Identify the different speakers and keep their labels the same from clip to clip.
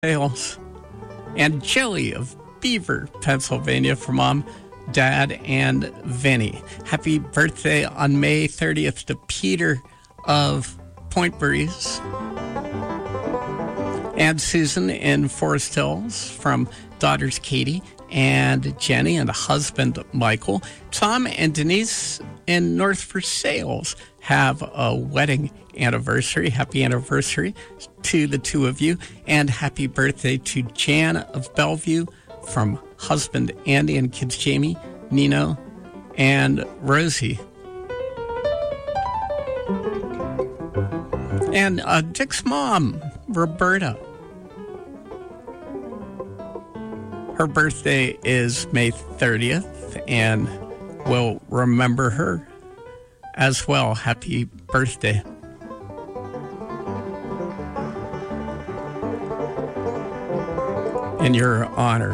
Speaker 1: Sales, and Jilly of Beaver, Pennsylvania, for Mom, Dad, and Vinny. Happy birthday on May 30th to Peter of Point Breeze. And Susan in Forest Hills, from daughters Katie and Jenny and husband Michael. Tom and Denise in North Versailles have a wedding anniversary. Happy anniversary to the two of you. And happy birthday to Jan of Bellevue, from husband Andy and kids Jamie, Nino, and Rosie. And Dick's mom, Roberta. Her birthday is May 30th, and we'll remember her as well. Happy birthday. In your honor.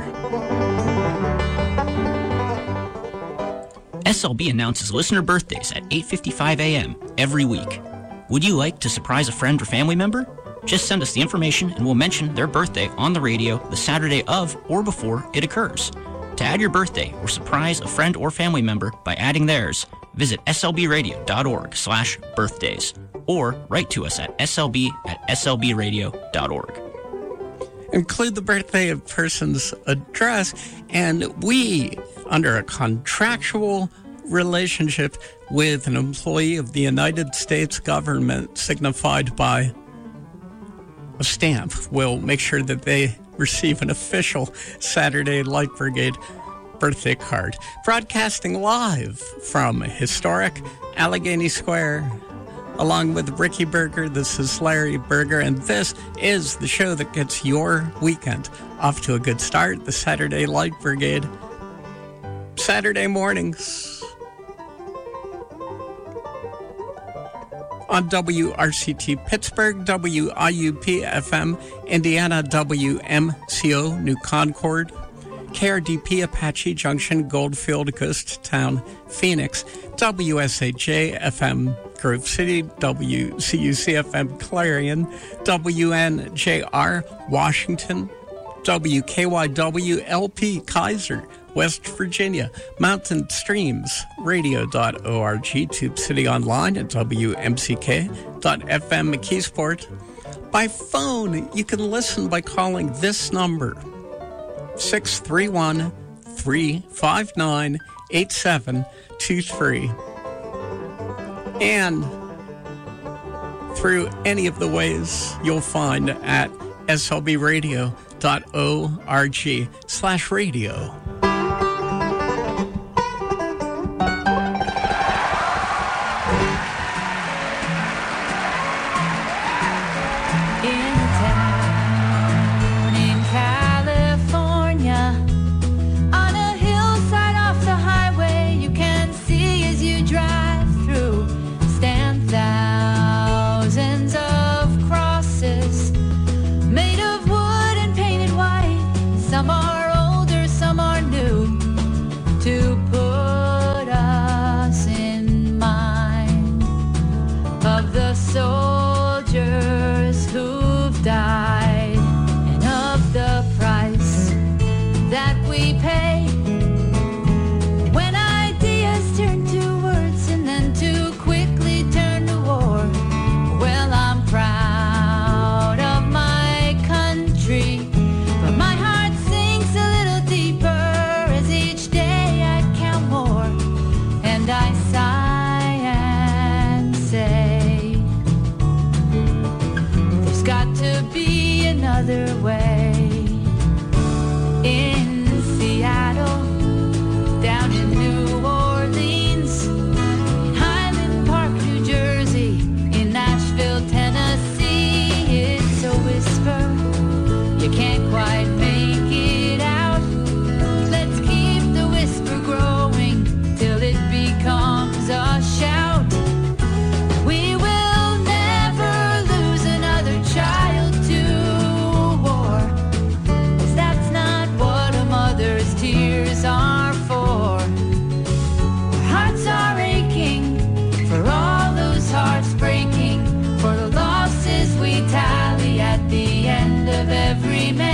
Speaker 2: SLB announces listener birthdays at 8:55 a.m. every week. Would you like to surprise a friend or family member? Just send us the information and we'll mention their birthday on the radio the Saturday of or before it occurs. To add your birthday or surprise a friend or family member by adding theirs, visit slbradio.org/birthdays or write to us at slb@slbradio.org.
Speaker 1: Include the birthday of person's address, and we, under a contractual relationship with an employee of the United States government signified by a stamp, will make sure that they receive an official Saturday Light Brigade birthday card. Broadcasting live from historic Allegheny Square, along with Ricky Berger. This is Larry Berger, and this is the show that gets your weekend off to a good start. The Saturday Light Brigade, Saturday mornings on WRCT Pittsburgh, WIUP FM Indiana, WMCO New Concord, KRDP Apache Junction, Goldfield, Ghost Town, Phoenix, WSAJ FM Grove City, WCUC FM Clarion, WNJR Washington, WKYW LP Kaiser, West Virginia, Mountain Streams Radio.org, Tube City Online at WMCK.FM McKeesport. By phone, you can listen by calling this number, 631-359-8723. And through any of the ways you'll find at slbradio.org/radio.
Speaker 3: Hearts breaking for the losses we tally at the end of every match.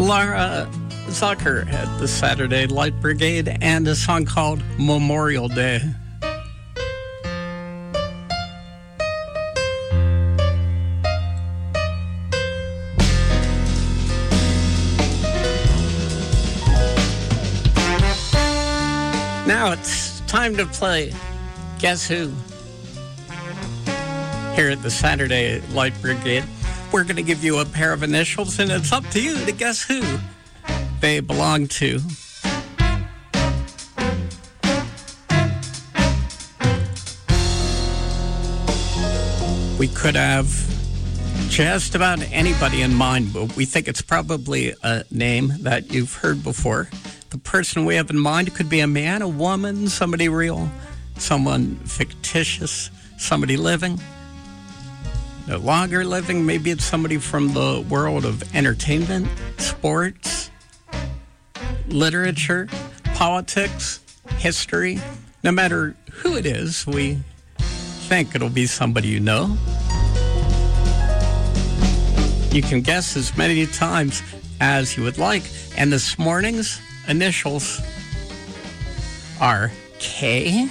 Speaker 1: Laura Zucker at the Saturday Light Brigade, and a song called Memorial Day. Now it's time to play Guess Who? Here at the Saturday Light Brigade, we're going to give you a pair of initials, and it's up to you to guess who they belong to. We could have just about anybody in mind, but we think it's probably a name that you've heard before. The person we have in mind could be a man, a woman, somebody real, someone fictitious, somebody living, no longer living. Maybe it's somebody from the world of entertainment, sports, literature, politics, history. No matter who it is, we think it'll be somebody you know. You can guess as many times as you would like, and this morning's initials are K,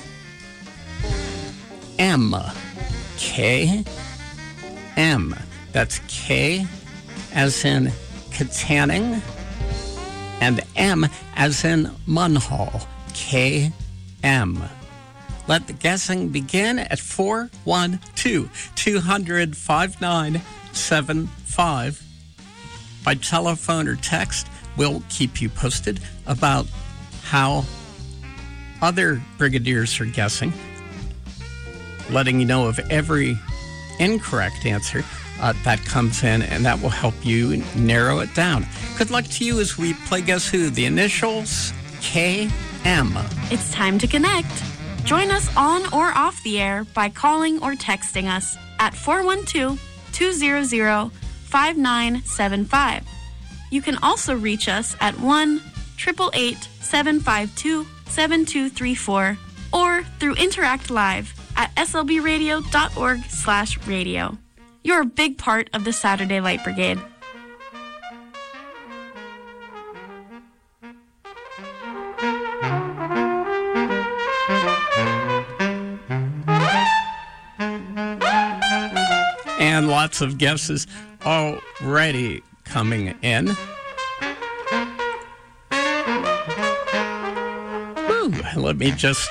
Speaker 1: M. K, M. That's K as in Katanning, and M as in Munhall. K, M. Let the guessing begin at 412-200-5975. By telephone or text, we'll keep you posted about how other brigadiers are guessing, letting you know of every incorrect answer that comes in, and that will help you narrow it down. Good luck to you as we play Guess Who? The initials, KM.
Speaker 3: It's time to connect. Join us on or off the air by calling or texting us at 412-200-5975. You can also reach us at 1-888-752-7234 or through Interact Live at slbradio.org/radio. You're a big part of the Saturday Light Brigade.
Speaker 1: And lots of guesses already coming in. Woo, let me just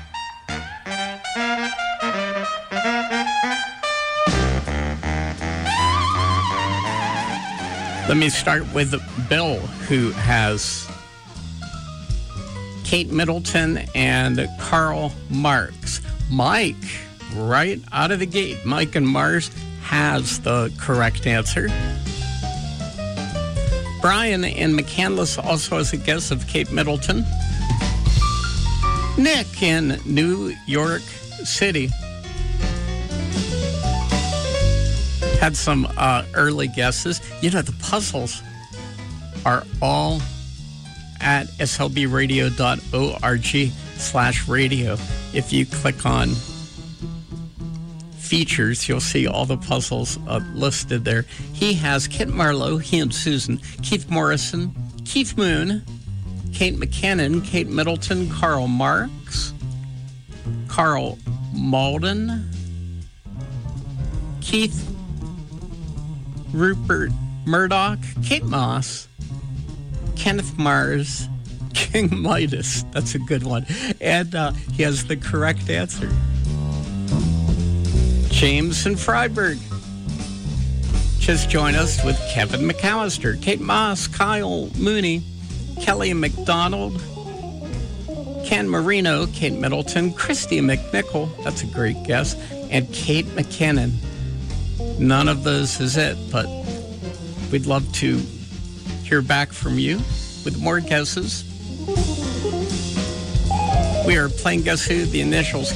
Speaker 1: let me start with Bill, who has Kate Middleton and Karl Marx. Mike, right out of the gate, Mike and Mars has the correct answer. Brian in McCandless also has a guess of Kate Middleton. Nick in New York City had some early guesses. You know, the puzzles are all at slbradio.org/radio. If you click on features, you'll see all the puzzles listed there. He has Kit Marlowe, he and Susan, Keith Morrison, Keith Moon, Kate McKinnon, Kate Middleton, Karl Marx, Carl Malden, Keith Rupert Murdoch, Kate Moss, Kenneth Mars, King Midas. That's a good one. And he has the correct answer. James and Freiburg. Just join us with Kevin McAllister, Kate Moss, Kyle Mooney, Kelly McDonald, Ken Marino, Kate Middleton, Christy McNichol, that's a great guess, and Kate McKinnon. None of those is it, but we'd love to hear back from you with more guesses. We are playing Guess Who? The initials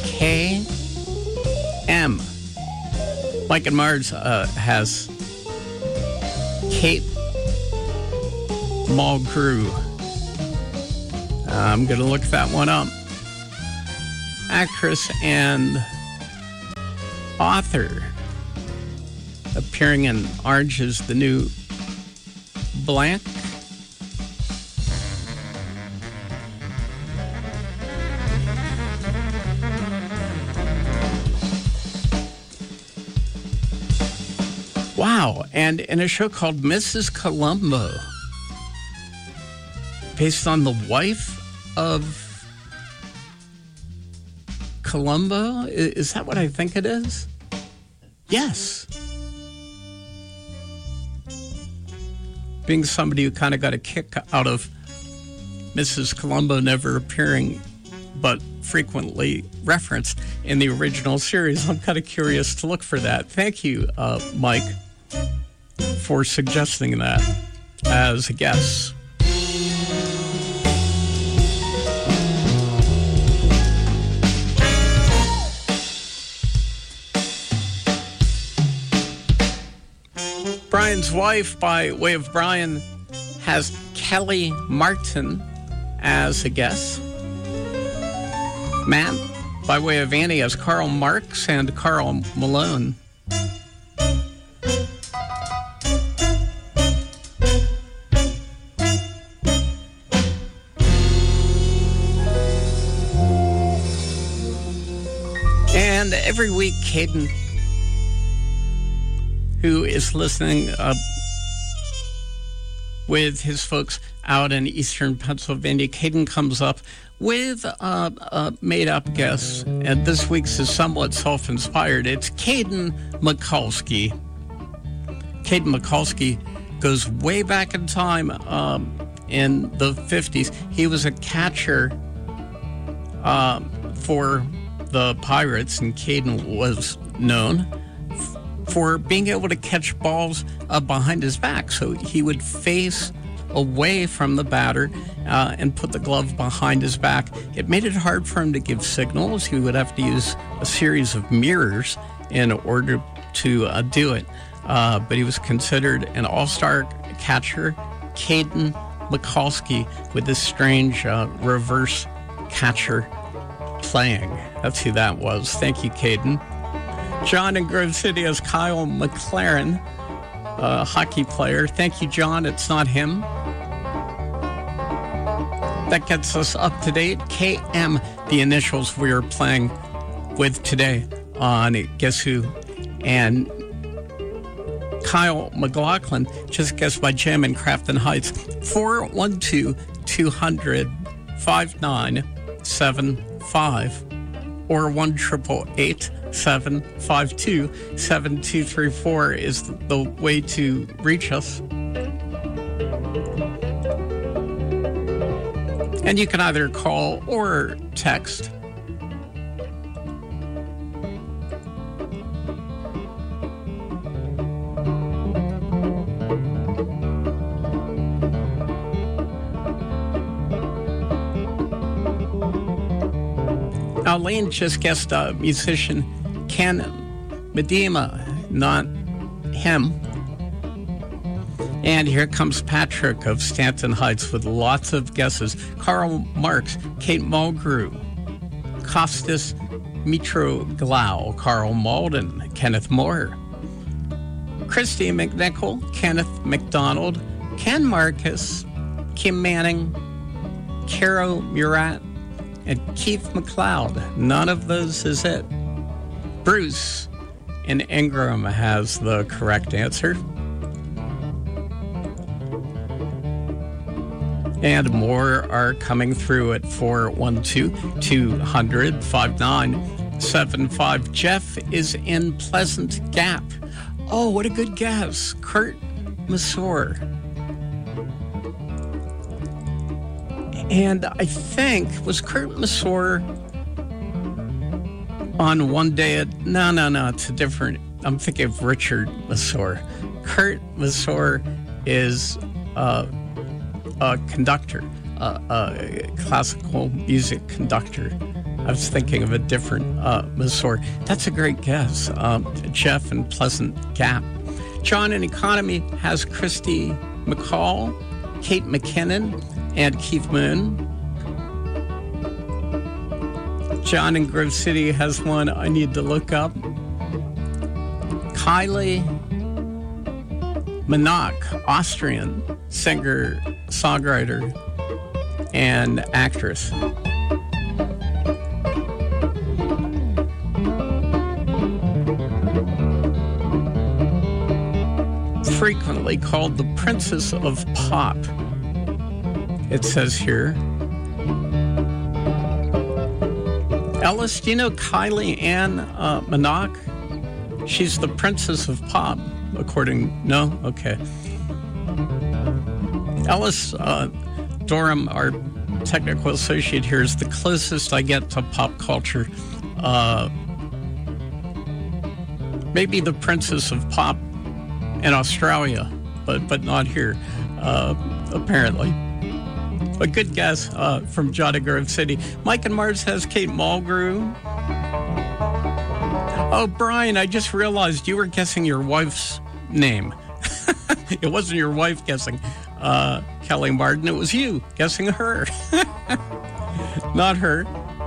Speaker 1: K-M. Mike and Mars has Kate Mulgrew. I'm going to look that one up. Actress and author, appearing in Orange is the New Black. Wow. And in a show called Mrs. Columbo, based on the wife of Columbo. Is that what I think it is? Yes. Being somebody who kind of got a kick out of Mrs. Columbo never appearing but frequently referenced in the original series, I'm kind of curious to look for that. Thank you, Mike, for suggesting that as a guess. Brian's wife, by way of Brian, has Kelly Martin as a guess. Matt, by way of Annie, has Karl Marx and Karl Malone. And every week, Caden, who is listening with his folks out in eastern Pennsylvania, Caden comes up with a made-up guess, and this week's is somewhat self-inspired. It's Caden Mikulski. Caden Mikulski goes way back in time in the 50s. He was a catcher for the Pirates, and Caden was known for being able to catch balls behind his back. So he would face away from the batter and put the glove behind his back. It made it hard for him to give signals. He would have to use a series of mirrors in order to do it. But he was considered an all-star catcher, Caden Mikulski, with this strange reverse catcher playing. That's who that was. Thank you, Caden. John in Grove City has Kyle McLaren, a hockey player. Thank you, John. It's not him. That gets us up to date. KM, the initials we are playing with today on Guess Who. And Kyle McLaughlin just guessed by Jim in Crafton Heights. 412-200-5975 or 1-888-752-7234 is the way to reach us. And you can either call or text. Now, Lane just guessed musician Ken Medema, not him. And here comes Patrick of Stanton Heights with lots of guesses. Karl Marx, Kate Mulgrew, Costas Mitroglau, Carl Malden, Kenneth Moore, Christy McNichol, Kenneth McDonald, Ken Marcus, Kim Manning, Caro Murat, and Keith McLeod. None of those is it. Bruce in Ingram has the correct answer. And more are coming through at 412-200-5975. Jeff is in Pleasant Gap. Oh, what a good guess. Kurt Masur. And I think, was Kurt Masur on One Day at... No, it's a different... I'm thinking of Richard Masur. Kurt Masur is a conductor, a classical music conductor. I was thinking of a different Masur. That's a great guess. Jeff in Pleasant Gap. John in Economy has Christy McCall, Kate McKinnon, and Keith Moon. John in Grove City has one I need to look up. Kylie Minogue, Austrian singer, songwriter, and actress. frequently called the Princess of Pop. It says here. Ellis, do you know Kylie Ann Minogue? She's the Princess of Pop, no? Okay. Ellis Durham, our technical associate here, is the closest I get to pop culture. Maybe the Princess of Pop in Australia, but not here, apparently. A good guess from Johnny Grove City. Mike and Mars has Kate Mulgrew. Oh, Brian, I just realized you were guessing your wife's name. It wasn't your wife guessing Kelly Martin. It was you guessing her. Not her.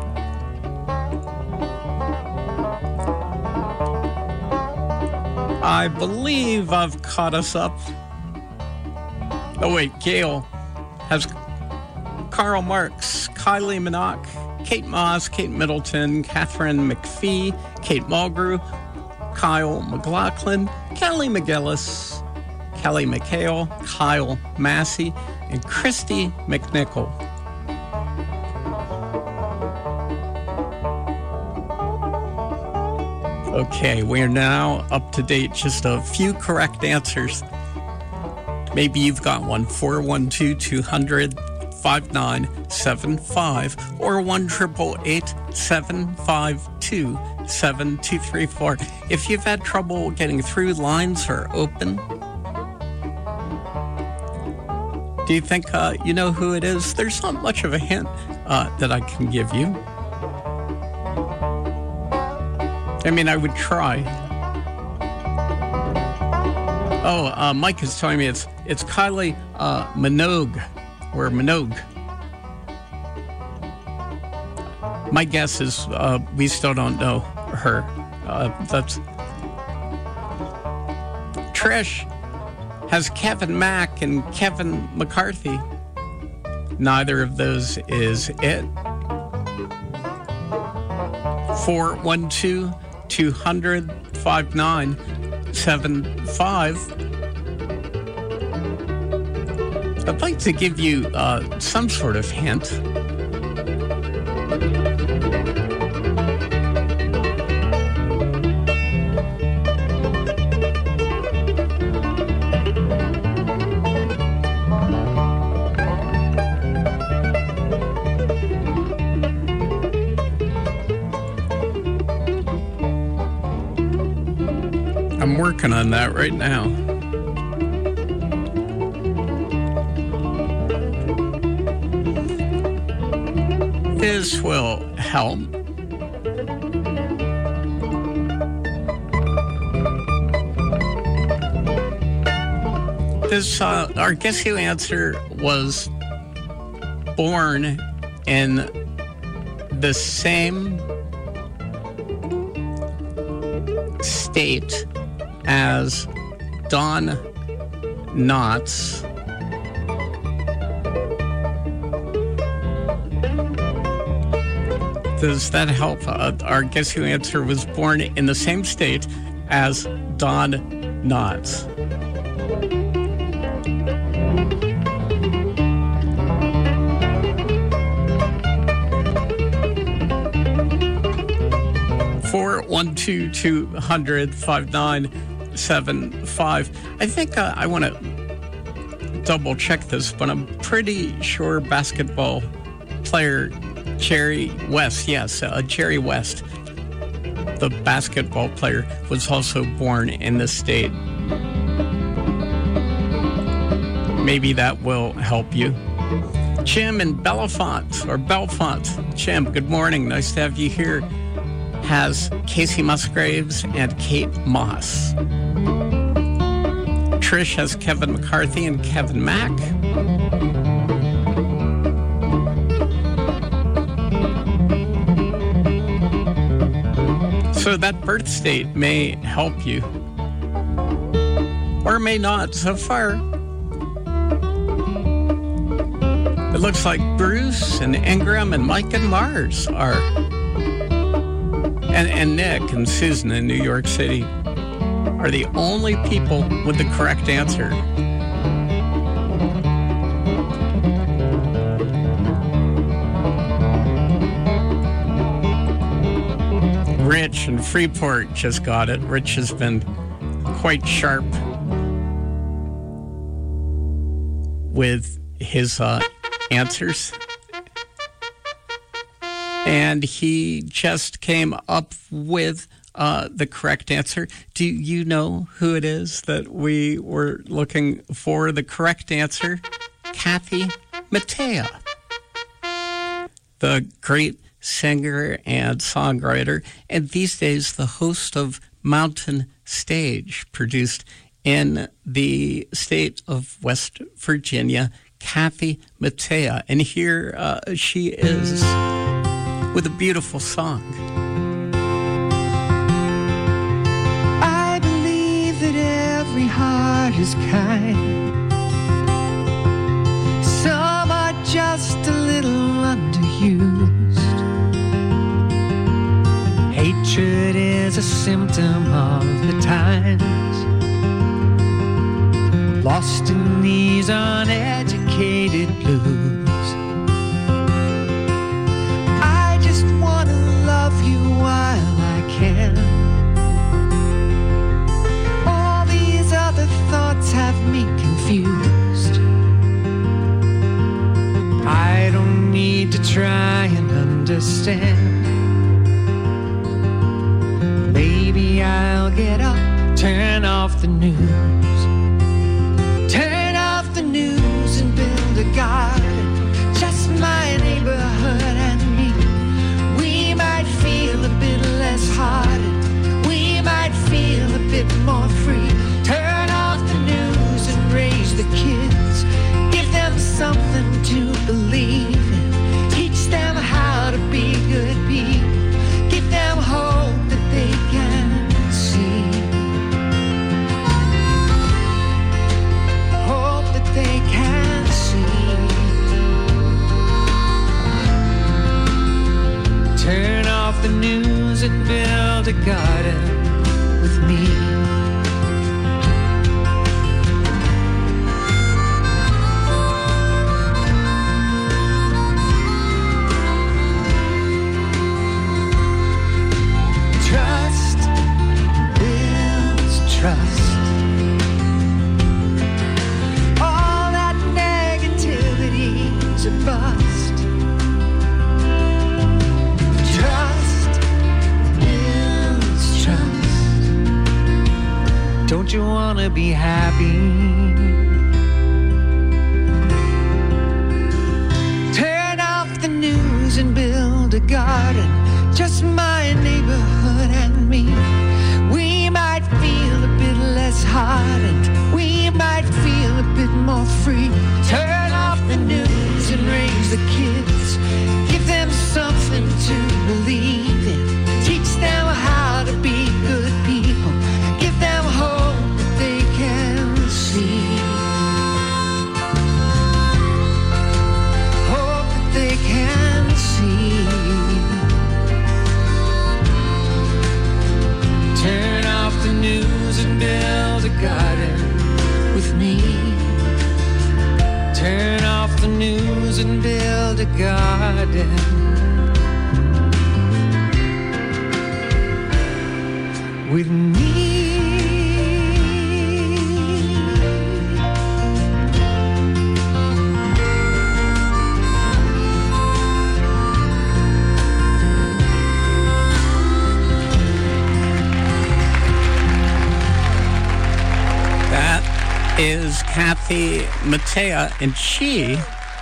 Speaker 1: I believe I've caught us up. Oh, wait, Gail has Karl Marx, Kylie Minogue, Kate Moss, Kate Middleton, Catherine McPhee, Kate Mulgrew, Kyle McLaughlin, Kelly McGillis, Kelly McHale, Kyle Massey, and Christy McNichol. Okay, we are now up to date. Just a few correct answers. Maybe you've got one. 412-200-5975 or 1-888-752-7234. If you've had trouble getting through, lines are open. Do you think you know who it is? There's not much of a hint that I can give you. I mean, I would try. Oh, Mike is telling me it's Kylie Minogue, or Minogue. My guess is we still don't know her. That's Trish has Kevin Mack and Kevin McCarthy. Neither of those is it. 412-200-5975. I'd like to give you some sort of hint. I'm working on that right now. This will help. This, our Guess Who answer was born in the same state as Don Knotts. Does that help? Our Guess Who answer was born in the same state as Don Knotts. For 1-200-5975. I think I want to double check this, but I'm pretty sure basketball player Jerry West, yes, Jerry West, the basketball player, was also born in the state. Maybe that will help you. Jim in Bellefonte. Jim, good morning. Nice to have you here. Has Casey Musgraves and Kate Moss. Trish has Kevin McCarthy and Kevin Mack. So that birth state may help you, or may not. So far, it looks like Bruce and Ingram and Mike and Mars are, and Nick and Susan in New York City are the only people with the correct answer. Rich in Freeport just got it. Rich has been quite sharp with his answers. And he just came up with the correct answer. Do you know who it is that we were looking for? The correct answer, Kathy Mattea, the great singer and songwriter, and these days the host of Mountain Stage, produced in the state of West Virginia, Kathy Mattea. And here she is with a beautiful song.
Speaker 4: I believe that every heart is kind. Some are just a little underused. Hatred is a symptom of the times, lost in these uneducated blues. I just want to love you while I can. All these other thoughts have me confused. I don't need to try and understand. Maybe I'll get up, turn off the news. Turn off the news and build a garden, just my neighborhood and me. We might feel a bit less hardened. We might feel a bit more free. Turn off the news and raise the kids. Give them something to believe in. Teach them how to be good people. Give them hope that they can see. Hope that they can see. Turn off the news and build a garden with me. Trust. All that negativity's a bust. Trust builds trust. Don't you wanna be happy? Turn off the news and build a garden, just my neighborhood and me. We might feel a bit less hardened. We might feel a bit more free. Turn off the news and raise the kids. Give them something to believe in. Teach them how to be good people. Give them hope that they can see. Hope that they can see. Turn off the news and build a garden with me. Turn off the news and build a garden with me.
Speaker 1: Is Kathy Mattea, and she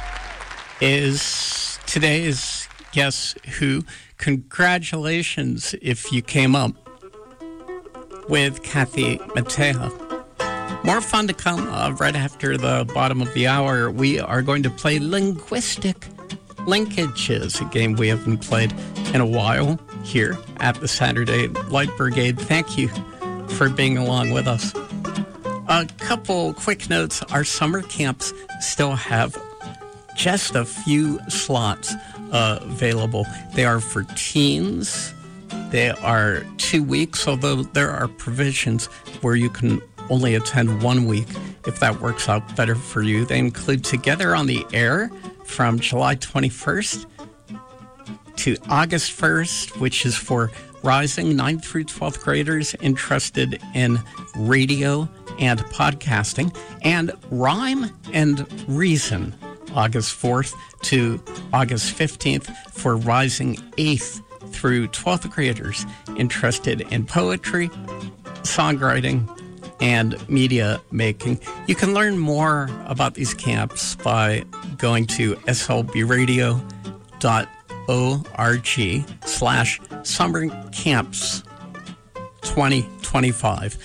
Speaker 1: is today's Guess Who. Congratulations if you came up with Kathy Mattea. More fun to come right after the bottom of the hour. We are going to play Linguistic Linkages, a game we haven't played in a while here at the Saturday Light Brigade. Thank you for being along with us. A couple quick notes. Our summer camps still have just a few slots available. They are for teens They are 2 weeks, although there are provisions where you can only attend 1 week if that works out better for you. They include Together on the Air from July 21st to August 1st, which is for rising 9th through 12th graders interested in radio and podcasting, and Rhyme and Reason, August 4th to August 15th, for rising 8th through 12th graders interested in poetry, songwriting, and media making. You can learn more about these camps by going to slbradio.org/summercamps 2025,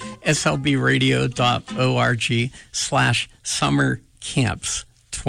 Speaker 1: slbradio.org/summercamps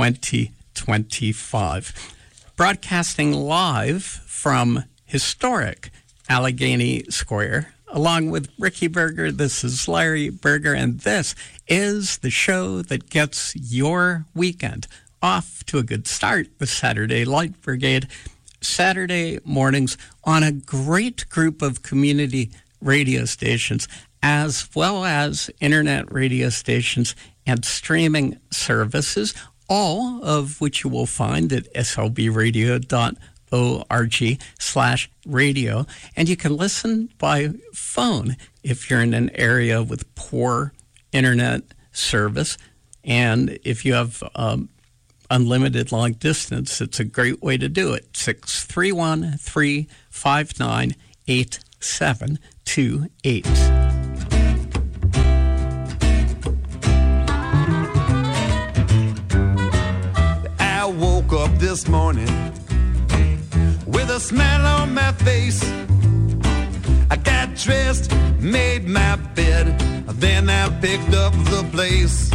Speaker 1: 2025. Broadcasting live from historic Allegheny Square, along with Ricky Berger. This is Larry Berger, and this is the show that gets your weekend off to a good start. The Saturday Light Brigade, Saturday mornings on a great group of community radio stations, as well as internet radio stations and streaming services, all of which you will find at slbradio.org/radio. And you can listen by phone if you're in an area with poor internet service. And if you have unlimited long distance, it's a great way to do it. 631-359-8728.
Speaker 5: I woke up this morning with a smile on my face. I got dressed, made my bed, then I picked up the place.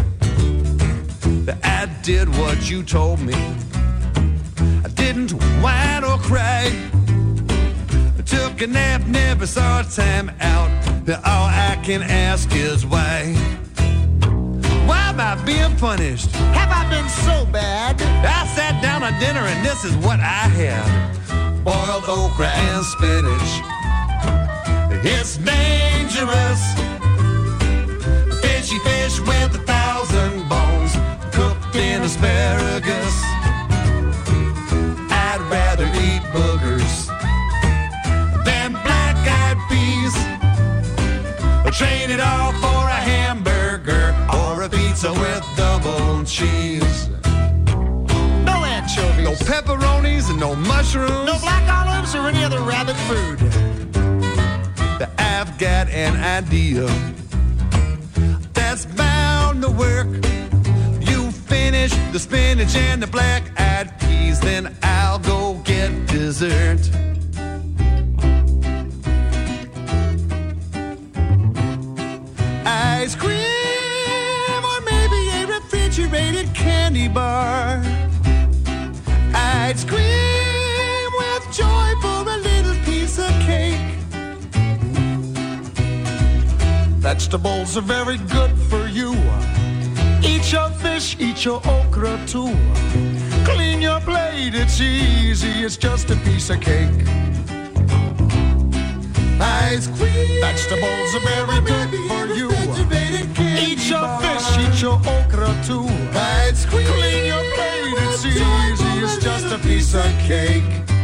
Speaker 5: I did what you told me. I didn't whine or cry. I took a nap, never saw time out. All I can ask is why? Why am I being punished? Have I been so bad? I sat down at dinner and this is what I had. Boiled okra and spinach. It's dangerous. Fishy fish with 1,000 bones, cooked in asparagus. I'd rather eat boogers than black-eyed peas. Trade it all for a hamburger or a pizza with double cheese. No anchovies, no pepperonis and no mushrooms, no black olives or any other rabbit food. I've got an idea that's bound to work. You finish the spinach and the black-eyed peas, then I'll go get dessert. Ice cream or maybe a refrigerated candy bar. Ice cream with joy for a little piece of cake. Vegetables are very good for you. Eat your fish, eat your okra too. Clean your plate, it's easy, it's just a piece of cake. Ice cream. Vegetables are very good for you. Eat your fish, eat your okra too. Ice cream. Clean your plate, it's easy, it's just a piece of cake.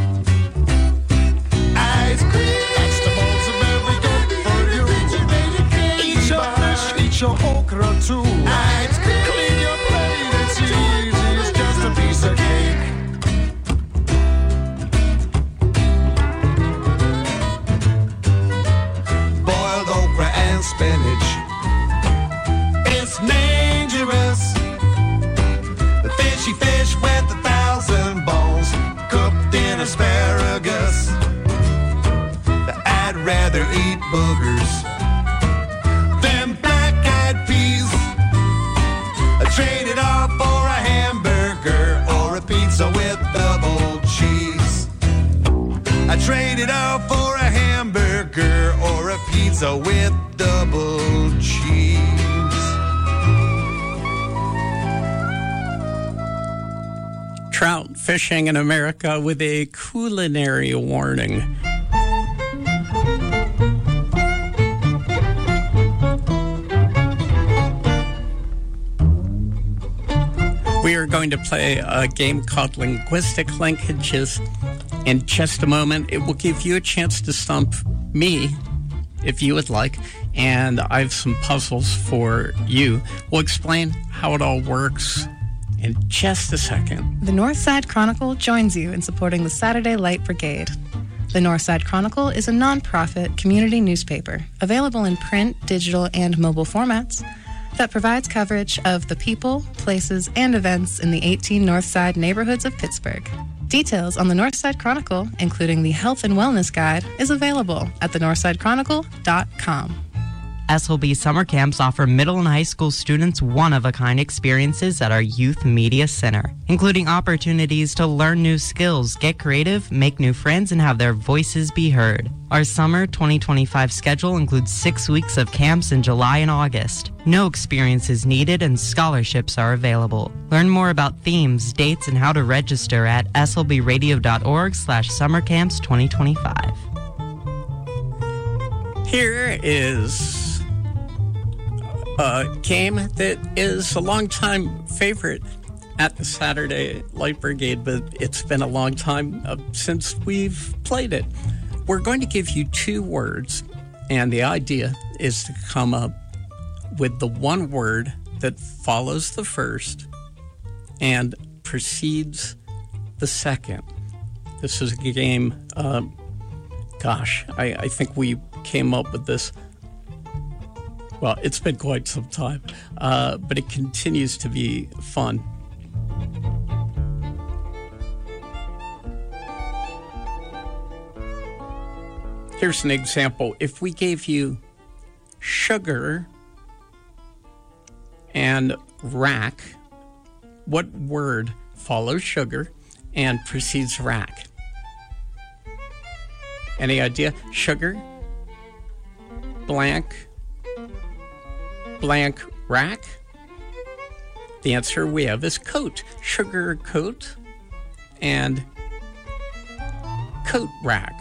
Speaker 5: Ice cream. Vegetables are very good for you. Eat your fish, eat your okra too. Ice cream. Clean your plate, it's easy, it's just a piece of cake. Spinach, it's dangerous. The fishy fish with 1,000 bones, cooked in asparagus. I'd rather eat boogers than black-eyed peas. I trade it all for a hamburger or a pizza with double cheese. I trade it all for a hamburger or a pizza with double cheese.
Speaker 1: Trout fishing in America with a culinary warning. going to play a game called Linguistic Linkages in just a moment. It will give you a chance to stump me, if you would like, and I have some puzzles for you. We'll explain how it all works in just a second.
Speaker 6: The Northside Chronicle joins you in supporting the Saturday Light Brigade. The Northside Chronicle is a nonprofit community newspaper available in print, digital, and mobile formats that provides coverage of the people, places, and events in the 18 Northside neighborhoods of Pittsburgh. Details on the Northside Chronicle, including the Health and Wellness Guide, is available at thenorthsidechronicle.com.
Speaker 7: SLB summer camps offer middle and high school students one-of-a-kind experiences at our Youth Media Center, including opportunities to learn new skills, get creative, make new friends, and have their voices be heard. Our summer 2025 schedule includes 6 weeks of camps in July and August. No experience is needed and scholarships are available. Learn more about themes, dates, and how to register at slbradio.org/summercamps2025.
Speaker 1: Here is a game that is a longtime favorite at the Saturday Light Brigade, but it's been a long time since we've played it. We're going to give you 2 words, and the idea is to come up with the one word that follows the first and precedes the second. This is a game, I think we came up with this. Well, it's been quite some time, but it continues to be fun. Here's an example. If we gave you sugar and rack, what word follows sugar and precedes rack? Any idea? Sugar, blank rack? The answer we have is coat. Sugar coat and coat rack.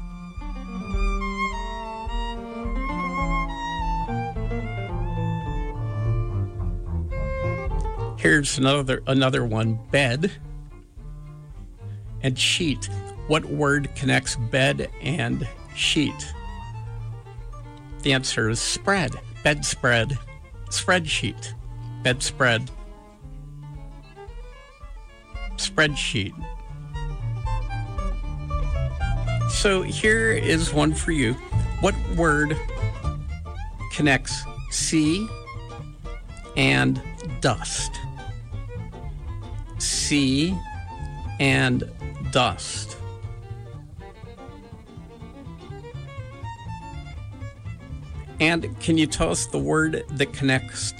Speaker 1: Here's another one. Bed and sheet. What word connects bed and sheet? The answer is spread. Bedspread. Spreadsheet. Bedspread. Spreadsheet. So here is one for you. What word connects sea and dust? Sea and dust. And can you tell us the word that connects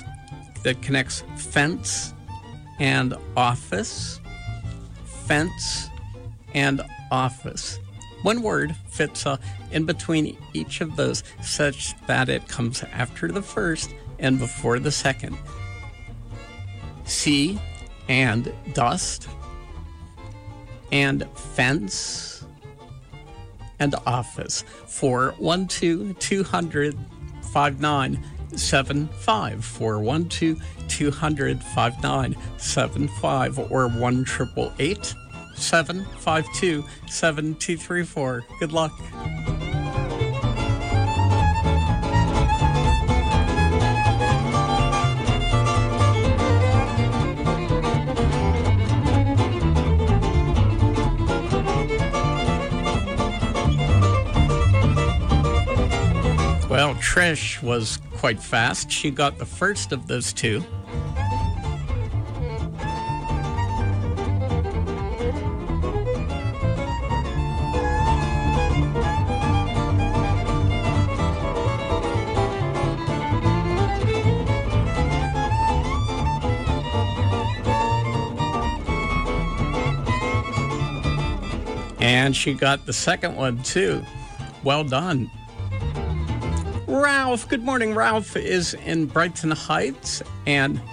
Speaker 1: fence and office? Fence and office. One word fits in between each of those such that it comes after the first and before the second. Sea and dust and fence and office. 412-200-5975. 412-200-5975 or 1-888-752-7234. Good luck. Well, Trish was quite fast. She got the first of those 2. And she got the second one, too. Well done. Ralph, good morning. Ralph is in Brighton Heights, and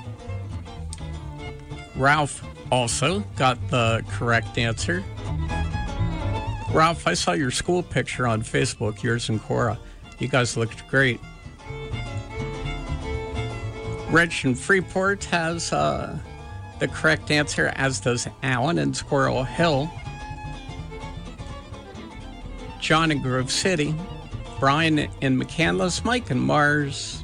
Speaker 1: Ralph also got the correct answer. Ralph, I saw your school picture on Facebook, yours and Cora. You guys looked great. Rich in Freeport has the correct answer, as does Alan in Squirrel Hill, John in Grove City, Brian in McCandless, Mike in Mars,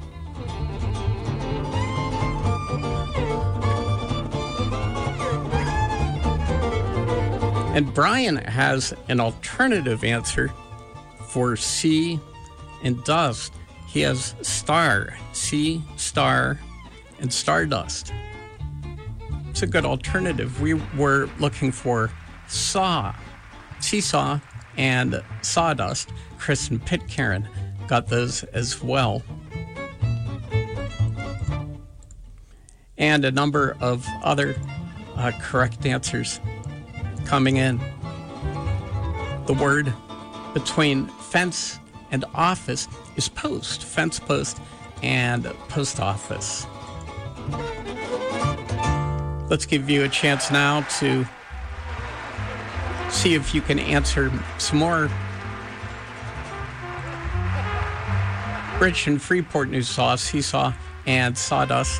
Speaker 1: and Brian has an alternative answer for C and dust. He has star, C, star, and stardust. It's a good alternative. We were looking for saw, seesaw, and sawdust. Chris and Pitcairn got those as well. And a number of other correct answers coming in. The word between fence and office is post, fence post, and post office. Let's give you a chance now to see if you can answer some more. Rich and Freeport News saw, seesaw, and sawdust.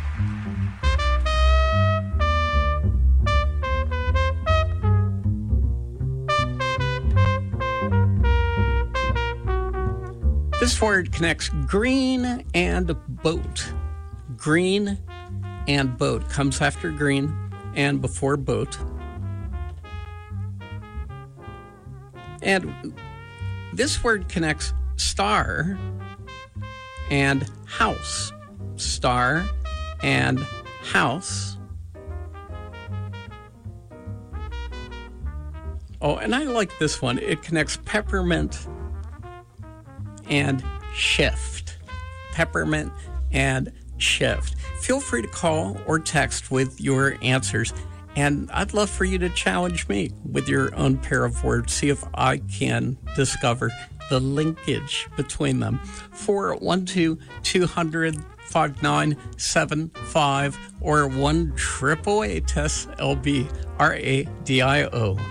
Speaker 1: This word connects green and boat. Green and boat comes after green and before boat. And this word connects star and house. Star and house. Oh, and I like this one. It connects peppermint and shift. Peppermint and shift. Feel free to call or text with your answers, and I'd love for you to challenge me with your own pair of words. See if I can discover the linkage between them. 412-200-5975 or 1-888-TESS-LB-RADIO.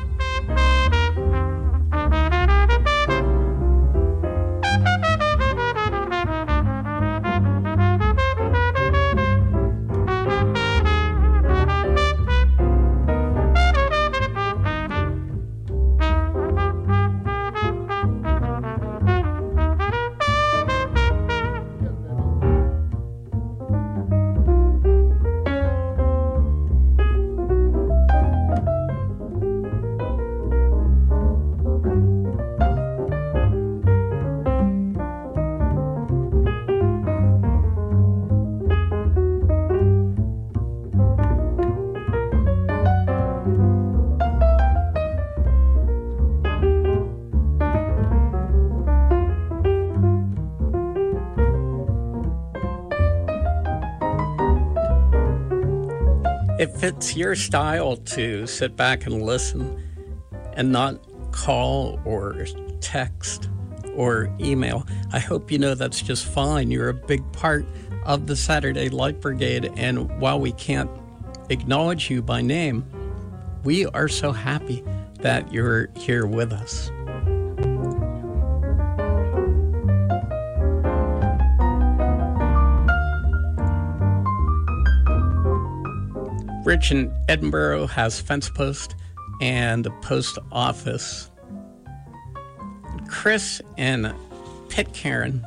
Speaker 1: If it's your style to sit back and listen and not call or text or email, I hope you know that's just fine. You're a big part of the Saturday Light Brigade, and while we can't acknowledge you by name, we are so happy that you're here with us. Rich in Edinburgh has fence post and a post office. Chris in Pitcairn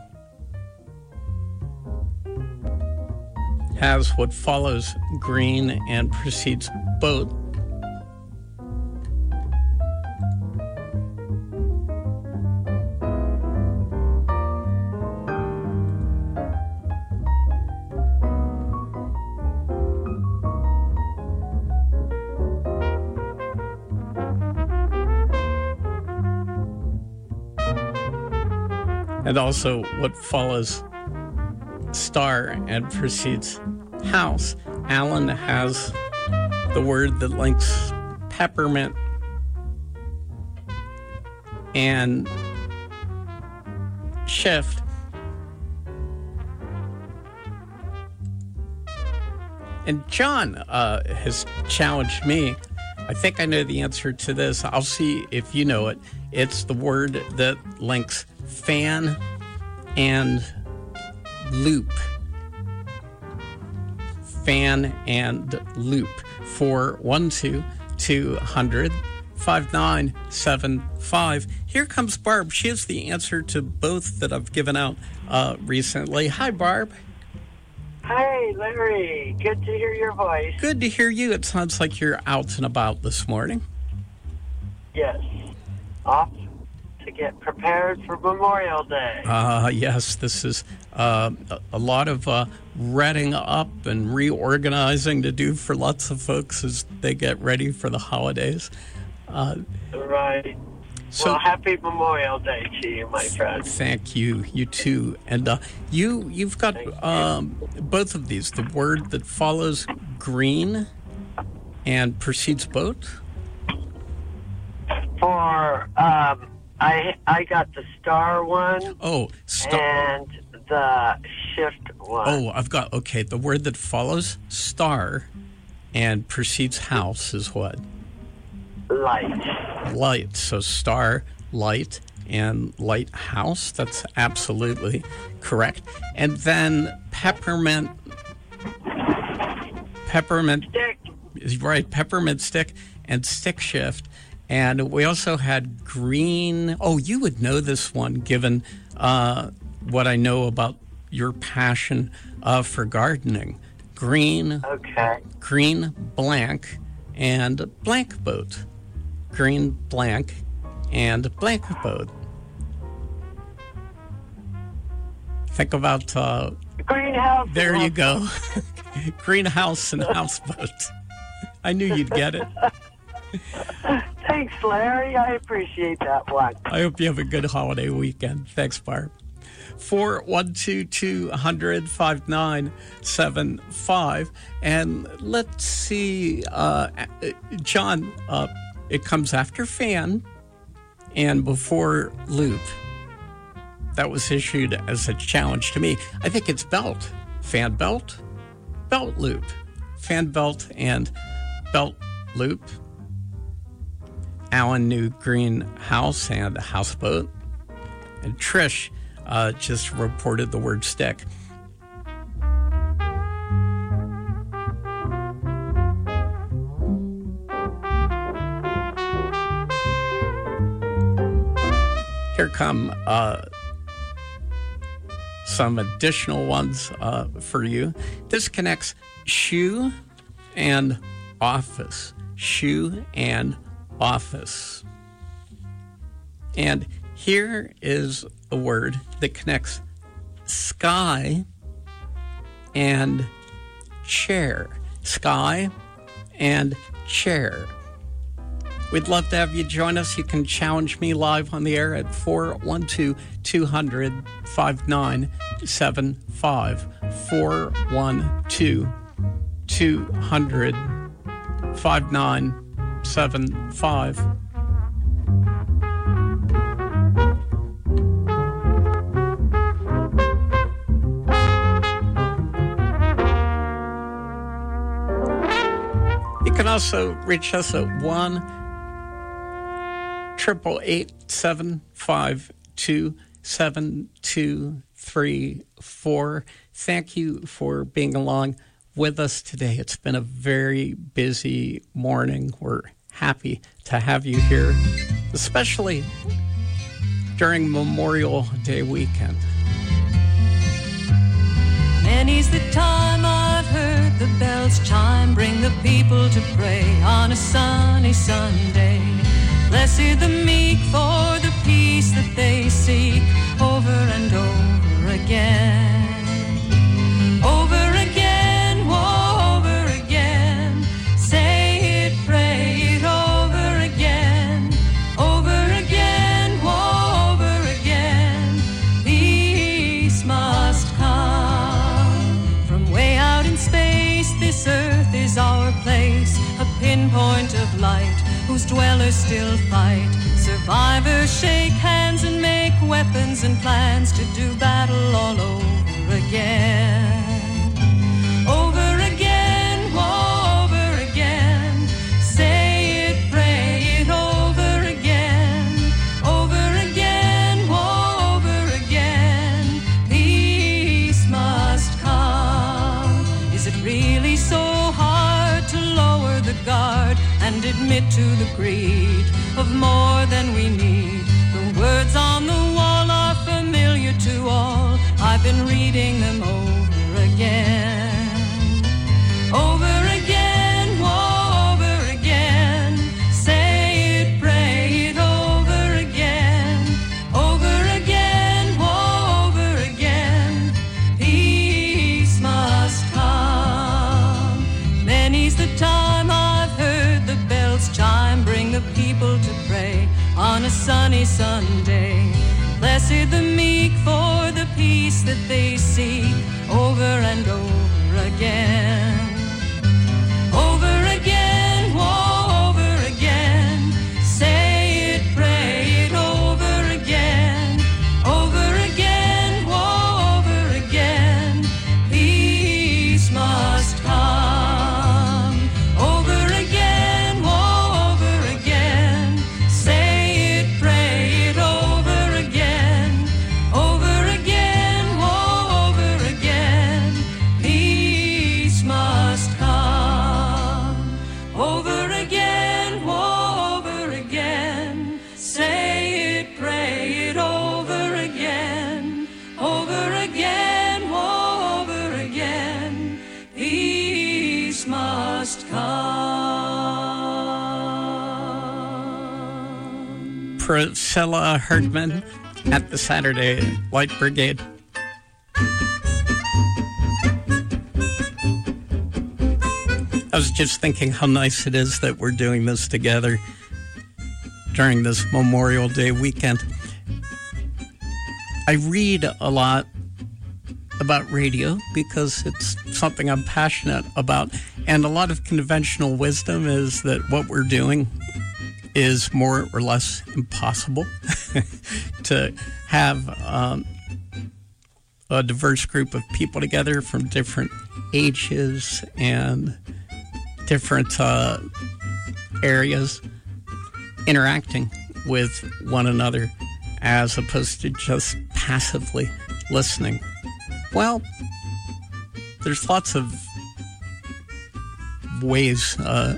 Speaker 1: has what follows green and precedes boat. And also what follows star and precedes house. Alan has the word that links peppermint and shift. And John has challenged me. I think I know the answer to this. I'll see if you know it. It's the word that links fan and loop. Fan and Loop, 412-200-5975. Here comes Barb. She has the answer to both that I've given out recently. Hi, Barb.
Speaker 8: Hi, Larry. Good to hear your voice.
Speaker 1: Good to hear you. It sounds like you're out and about this morning.
Speaker 8: Yes. Off to get prepared for Memorial Day.
Speaker 1: Yes, this is a lot of redding up and reorganizing to do for lots of folks as they get ready for the holidays.
Speaker 8: Right.
Speaker 1: So,
Speaker 8: well, happy Memorial Day to you, my friend.
Speaker 1: Thank you. You too. And you've got both of these. The word that follows green and precedes boat.
Speaker 8: For I got the star one.
Speaker 1: Oh, star.
Speaker 8: And the shift one.
Speaker 1: Oh, I've got, okay, the word that follows star and precedes house is what?
Speaker 8: Light.
Speaker 1: Light. So star, light, and lighthouse. That's absolutely correct. And then peppermint
Speaker 8: stick.
Speaker 1: Right, peppermint stick and stick shift. And we also had green. Oh, you would know this one given what I know about your passion for gardening. Green.
Speaker 8: Okay.
Speaker 1: Green blank and blank boat. Green blank and blank boat. Think about
Speaker 8: greenhouse.
Speaker 1: There you go. Greenhouse and houseboat. I knew you'd get it.
Speaker 8: Thanks, Larry. I appreciate that one.
Speaker 1: I hope you have a good holiday weekend. Thanks, Barb. 412-200-5975. And let's see, John, it comes after fan and before loop. That was issued as a challenge to me. I think it's belt. Fan belt, belt loop. Fan belt and belt loop. Alan knew greenhouse and houseboat. And Trish just reported the word stick. Here come some additional ones for you. This connects shoe and office. Shoe and office. And here is a word that connects sky and chair. Sky and chair. We'd love to have you join us. You can challenge me live on the air at 412-200-5975. 412-200-5975. You can also reach us at 1-888-752-7234. Thank you for being along with us today. It's been a very busy morning. We're happy to have you here, especially during Memorial Day weekend.
Speaker 9: Many's the time I've heard the bells chime, bring the people to pray on a sunny Sunday. Blessed the meek, for the peace that they seek, over and over again. Over again, whoa, over again. Say it, pray it, over again. Over again, whoa, over again. Peace must come. From way out in space, this earth is our place, a pinpoint of light, whose dwellers still fight. Survivors shake hands and make weapons and plans to do battle all over again. Over again, whoa, over again. Say it, pray it, over again. Over again, whoa, over again. Peace must come. Is it really admit to the greed of more than we need. The words on the wall are familiar to all. I've been reading them over again. Over again, whoa, over again. Say it, pray it over again. Over again, whoa, over again. Peace must come. Many's the time I've heard the bells chime, bring the people to pray on a sunny Sunday. Blessed the meek, for the peace that they seek, over and over again. Over again, whoa, over again. Say it, pray it over again. Over again, whoa, over again. Peace must come. Over again, whoa, over again. Say it, pray it over again. Over again, whoa, over again. Peace must come. Over again, whoa, over again. Say it, pray it over again. Over again, whoa, over again. Peace must come.
Speaker 1: Priscilla Herdman at the Saturday Light Brigade. I was just thinking how nice it is that we're doing this together during this Memorial Day weekend. I read a lot about radio because it's something I'm passionate about, and a lot of conventional wisdom is that what we're doing is more or less impossible. To have a diverse group of people together from different ages and different areas interacting with one another as opposed to just passively listening. Well, there's lots of ways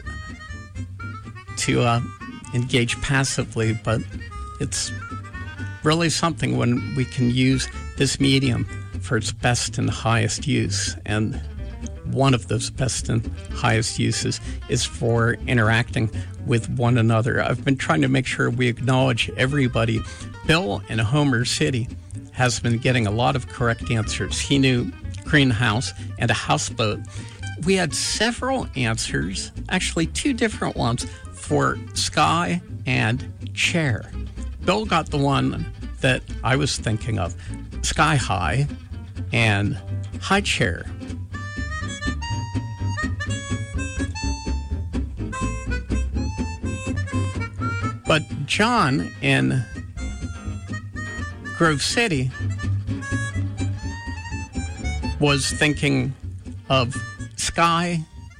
Speaker 1: to engage passively, but it's really something when we can use this medium for its best and highest use. And one of those best and highest uses is for interacting with one another. I've been trying to make sure we acknowledge everybody. Bill in Homer City has been getting a lot of correct answers. He knew greenhouse and a houseboat. We had several answers, actually two different ones, for sky and chair. Bill got the one that I was thinking of, sky high and high chair. But John in Grove City was thinking of sky,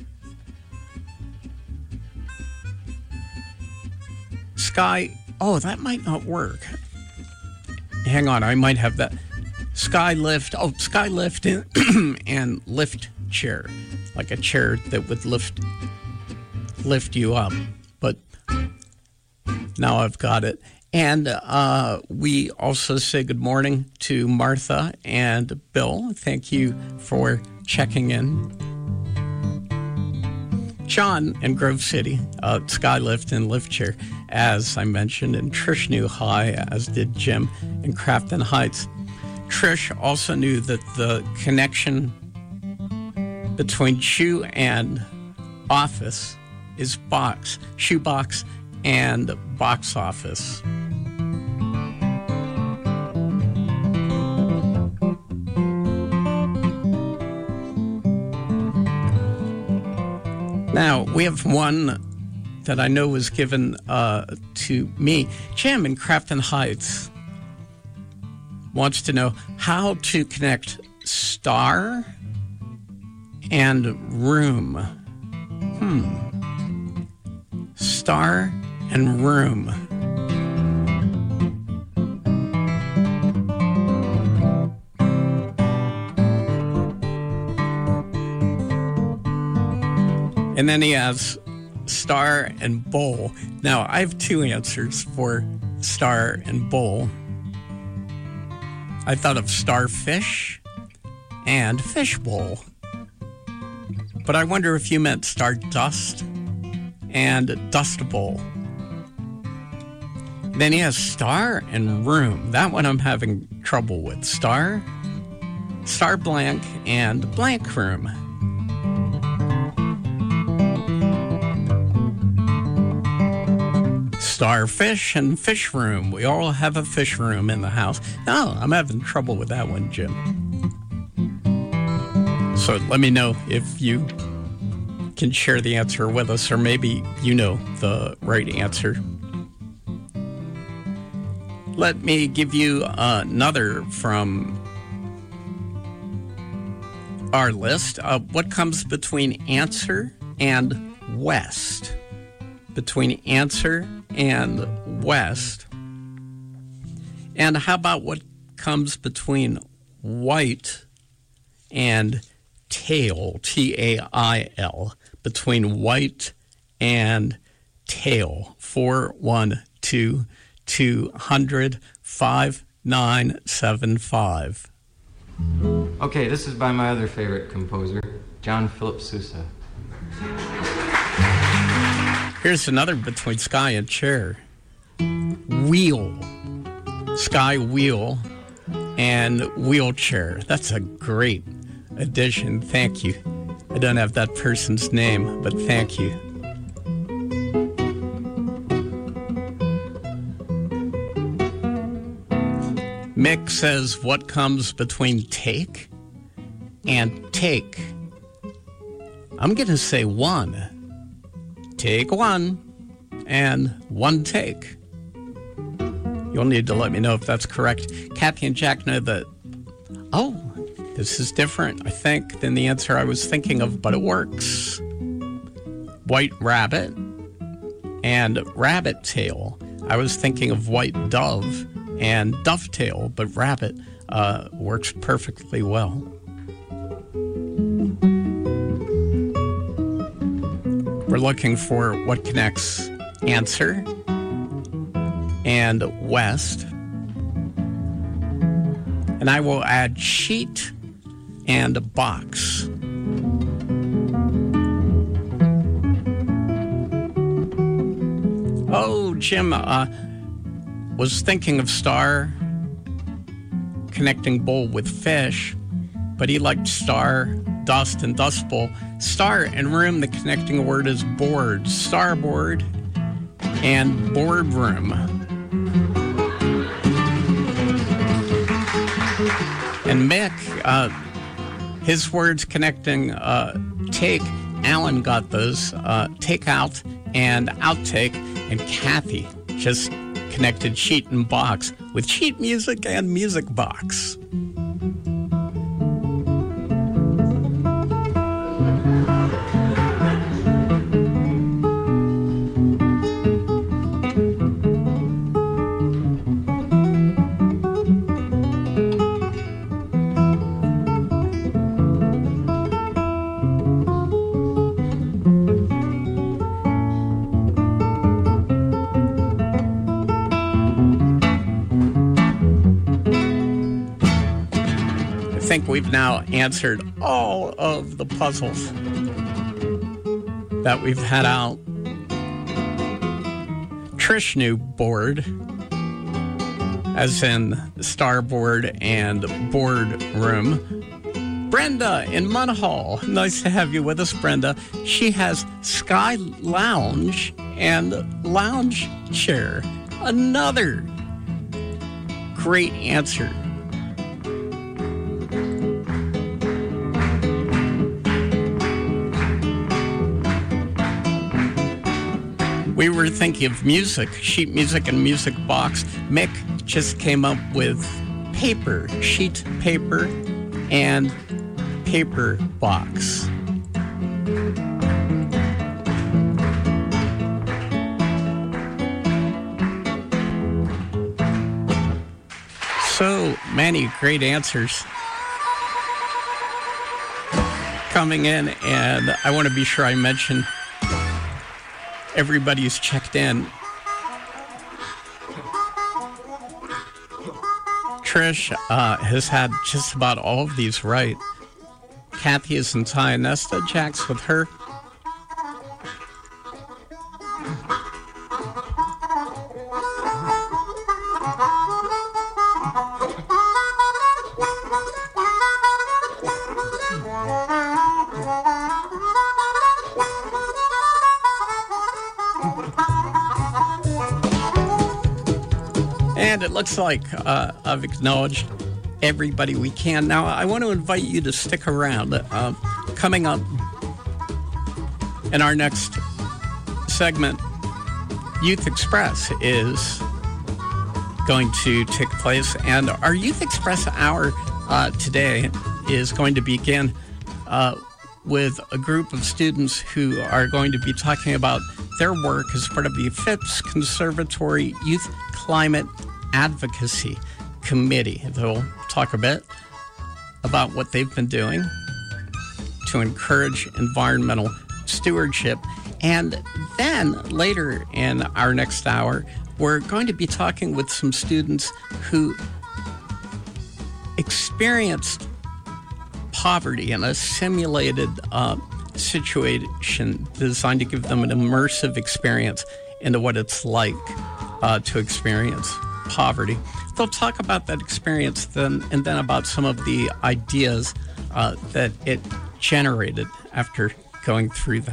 Speaker 1: oh, that might not work. Hang on, I might have that. Sky lift and lift chair, like a chair that would lift you up. But now I've got it. And we also say good morning to Martha and Bill. Thank you for checking in. John in Grove City, Skylift and Lift Chair, as I mentioned, and Trish knew high, as did Jim in Crafton Heights. Trish also knew that the connection between shoe and office is box, shoebox and box office. Now, we have one that I know was given to me. Jim in Crafton Heights wants to know how to connect star and room. Star and room. And then he has star and bowl. Now, I have two answers for star and bowl. I thought of starfish and fishbowl. But I wonder if you meant stardust and dust bowl. Then he has star and room. That one I'm having trouble with. Star blank, and blank room. Starfish and fish room. We all have a fish room in the house. No, I'm having trouble with that one, Jim. So let me know if you can share the answer with us, or maybe you know the right answer. Let me give you another from our list. What comes between answer and west? Between answer and west. And how about what comes between white and tail? T-A-I-L. Between white and tail. 412-200-5975.
Speaker 10: Okay, this is by my other favorite composer, John Philip Sousa.
Speaker 1: Here's another between sky and chair. Wheel. Sky wheel and wheelchair. That's a great addition. Thank you. I don't have that person's name, but thank you. Mick says, what comes between take and take? I'm going to say one. Take one and one take. You'll need to let me know if that's correct. Kathy and Jack know that, this is different, I think, than the answer I was thinking of, but it works. White rabbit and rabbit tail. I was thinking of white dove and dovetail, but rabbit works perfectly well. We're looking for what connects answer and west. And I will add sheet and box. Oh, Jim was thinking of star connecting bowl with fish, but he liked star, dust, and dust bowl. Star and room, the connecting word is board. Starboard and boardroom. And Mick, his words connecting take, Alan got those, take out and outtake, and Kathy just connected sheet and box with sheet music and music box. I think we've now answered all of the puzzles that we've had out. Trish knew board, as in starboard and boardroom. Brenda in Munhall, nice to have you with us, Brenda. She has sky lounge and lounge chair. Another great answer. We were thinking of music, sheet music and music box. Mick just came up with paper, sheet paper and paper box. So many great answers coming in, and I want to be sure I mention everybody's checked in. Trish has had just about all of these right. Kathy is in Tionesta. Jack's with her. And it looks like I've acknowledged everybody we can. Now, I want to invite you to stick around. Coming up in our next segment, Youth Express is going to take place. And our Youth Express hour today is going to begin with a group of students who are going to be talking about their work as part of the Phipps Conservatory Youth Climate Advocacy Committee. They'll talk a bit about what they've been doing to encourage environmental stewardship. And then later in our next hour, we're going to be talking with some students who experienced poverty in a simulated situation designed to give them an immersive experience into what it's like to experience poverty. They'll talk about that experience then, and then about some of the ideas that it generated after going through that.